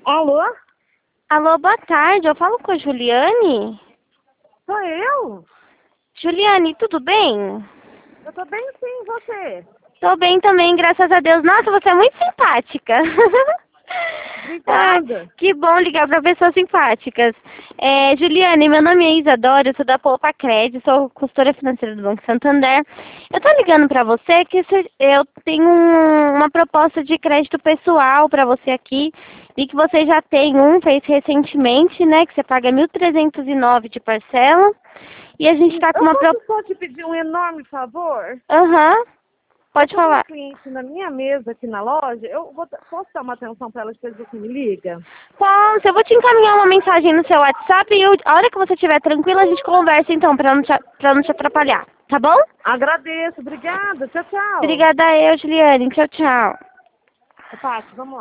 Alô? Alô, boa tarde. Eu falo com a Juliane. Sou eu? Juliane, tudo bem? Eu tô bem sim, e você? Tô bem também, graças a Deus. Nossa, você é muito simpática. Ai, Obrigada. que bom ligar para pessoas simpáticas. Juliane, meu nome é Isadora, eu sou da Poupa Cred, sou consultora financeira do Banco Santander. Eu tô ligando para você que eu tenho uma proposta de crédito pessoal para você aqui. Vi que você já tem fez recentemente, né, que você paga 1.309 de parcela. E a gente está com Eu uma posso proposta. só te pedir um enorme favor? Aham, Eu pode tô com uma falar. cliente na minha mesa aqui na loja. Posso dar uma atenção para ela depois você me liga? Posso, eu vou te encaminhar uma mensagem no seu WhatsApp e a hora que você estiver tranquila a gente conversa então, pra não te atrapalhar, tá bom? Agradeço, obrigada. Tchau, tchau. Obrigada eu, Juliane. Tchau, tchau. Paty, vamos lá.